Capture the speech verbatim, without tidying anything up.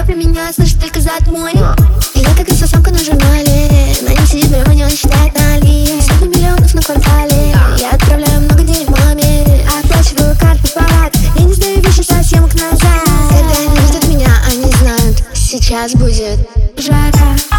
Все про меня слышит только за море. Я как инстасамка на журнале. На нем сидит мой не считает дали. Сотни миллионов на квартале. Я отправляю много денег маме, оплачиваю карты парад. Я не сдаю вещи со съемок назад. Когда они видят меня, они знают, сейчас будет жара.